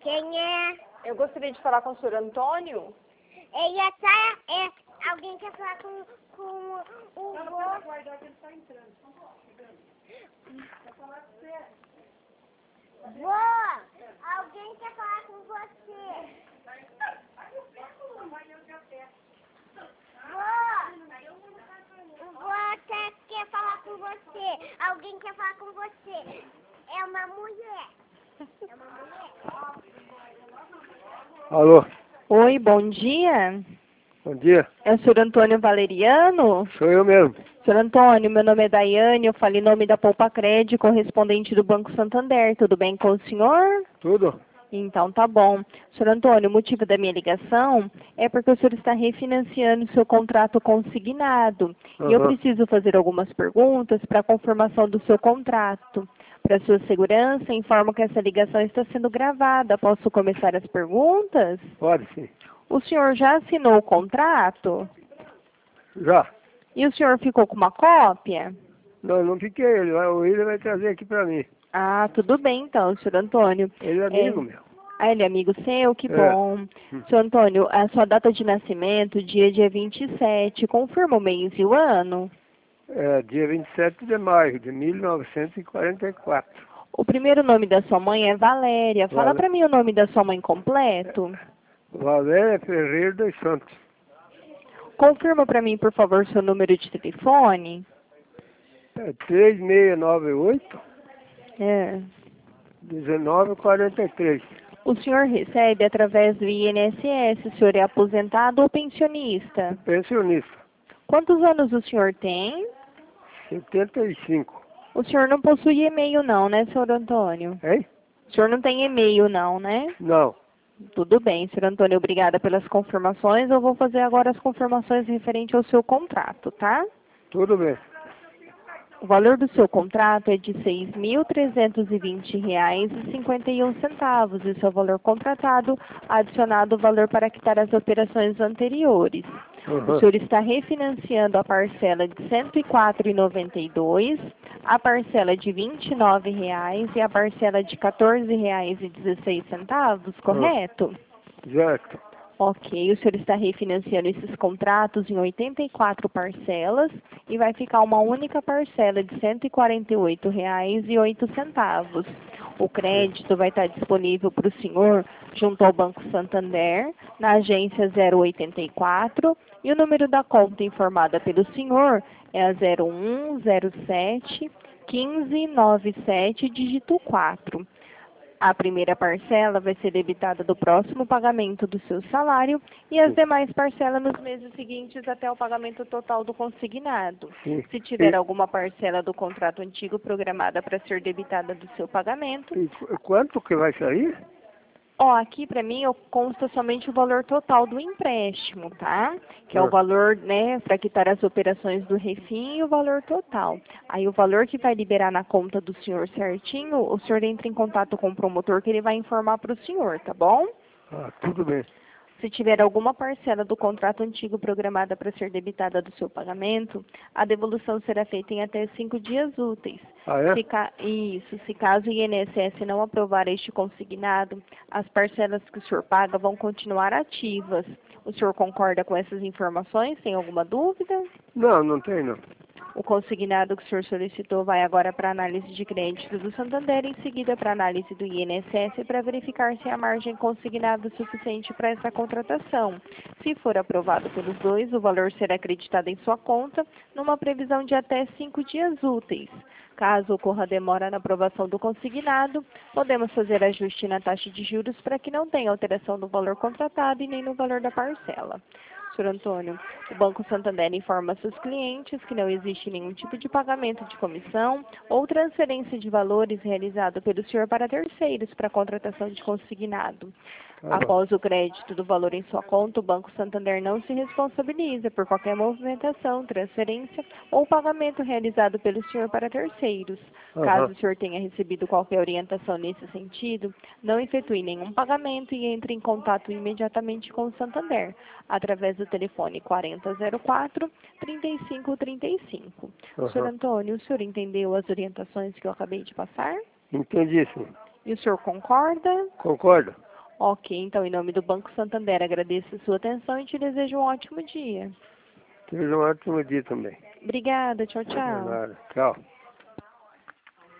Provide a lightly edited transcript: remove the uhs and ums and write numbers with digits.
Quem é? Eu gostaria de falar com o senhor Antônio. Ele tá, alguém quer falar com o Não, vô? pode guardar que ele está entrando. Quer falar com você? Vô, alguém quer falar com você. Aí eu pego, mas eu já pego. Vô, o vô até quer falar com você. Alguém quer falar com você. É uma mulher. É uma mulher. Alô, Oi, bom dia. bom dia. É o senhor Antônio Valeriano? Sou eu mesmo. Senhor Antônio, meu nome é Daiane, eu falo em nome da Poupa Crédito, correspondente do Banco Santander. Tudo bem com o senhor? Tudo? Então tá bom. Senhor Antônio, o motivo da minha ligação é porque o senhor está refinanciando o seu contrato consignado. E eu Aham. preciso fazer algumas perguntas para a confirmação do seu contrato. Para sua segurança, informo que essa ligação está sendo gravada. Posso começar as perguntas? Pode sim. O senhor já assinou o contrato? Já? E o senhor ficou com uma cópia? Não fiquei. O William vai trazer aqui pra mim. Ah, tudo bem então, senhor Antônio. Ele é amigo meu. Ah, ele é amigo seu? Que É. bom. Senhor Antônio, a sua data de nascimento, dia 27, confirma o mês e o ano? É dia 27 de maio de 1944. O primeiro nome da sua mãe é Valéria. Fala para mim o nome da sua mãe completo. Valéria Ferreira dos Santos. Confirma para mim, por favor, seu número de telefone. É 3698 É. 1943. O senhor recebe através do INSS. O senhor é aposentado ou pensionista? Pensionista. Quantos anos o senhor tem? 75. O senhor não possui e-mail não, né, senhor Antônio? Hein? O senhor não tem e-mail não, né? Não. Tudo bem, senhor Antônio, obrigada pelas confirmações. Eu vou fazer agora as confirmações referente ao seu contrato, tá? Tudo bem. O valor do seu contrato é de R$ 6.320,51. Esse é o valor contratado, adicionado o valor para quitar as operações anteriores. O senhor está refinanciando a parcela de R$ 104,92, a parcela de R$ 29,00 e a parcela de R$ 14,16, correto? Certo. Ok, o senhor está refinanciando esses contratos em 84 parcelas e vai ficar uma única parcela de R$ 148,08. O crédito vai estar disponível para o senhor junto ao Banco Santander, na agência 084, e o número da conta informada pelo senhor é a 0107 1597, dígito 4. A primeira parcela vai ser debitada do próximo pagamento do seu salário e as demais parcelas nos meses seguintes até o pagamento total do consignado. Sim. Se tiver alguma parcela do contrato antigo programada para ser debitada do seu pagamento, E quanto que vai sair? ó, aqui para mim consta somente o valor total do empréstimo, tá? Que é o valor, né, para quitar as operações do refim e o valor total. Aí o valor que vai liberar na conta do senhor certinho, o senhor entra em contato com o promotor que ele vai informar para o senhor, tá bom? Ah, tudo bem. Se tiver alguma parcela do contrato antigo programada para ser debitada do seu pagamento, a devolução será feita em até 5 dias úteis. Ah, é? Se caso o INSS não aprovar este consignado, as parcelas que o senhor paga vão continuar ativas. O senhor concorda com essas informações? Tem alguma dúvida? Não tem não. O consignado que o senhor solicitou vai agora para análise de crédito do Santander, em seguida para análise do INSS para verificar se há margem consignada suficiente para essa contratação. Se for aprovado pelos dois, o valor será acreditado em sua conta numa previsão de até 5 dias úteis. Caso ocorra demora na aprovação do consignado, podemos fazer ajuste na taxa de juros para que não tenha alteração no valor contratado e nem no valor da parcela. Senhor Antônio, o Banco Santander informa seus clientes que não existe nenhum tipo de pagamento de comissão ou transferência de valores realizado pelo senhor para terceiros para a contratação de consignado. Após o crédito do valor em sua conta, o Banco Santander não se responsabiliza por qualquer movimentação, transferência ou pagamento realizado pelo senhor para terceiros. Caso o senhor tenha recebido qualquer orientação nesse sentido, não efetue nenhum pagamento e entre em contato imediatamente com o Santander, através do telefone 4004-3535. Senhor Antônio, o senhor entendeu as orientações que eu acabei de passar? Entendi, sim. E o senhor concorda? Concordo. Ok, então, em nome do Banco Santander, agradeço a sua atenção e te desejo um ótimo dia. Seja um ótimo dia também. Obrigada, tchau, De tchau. nada. Tchau.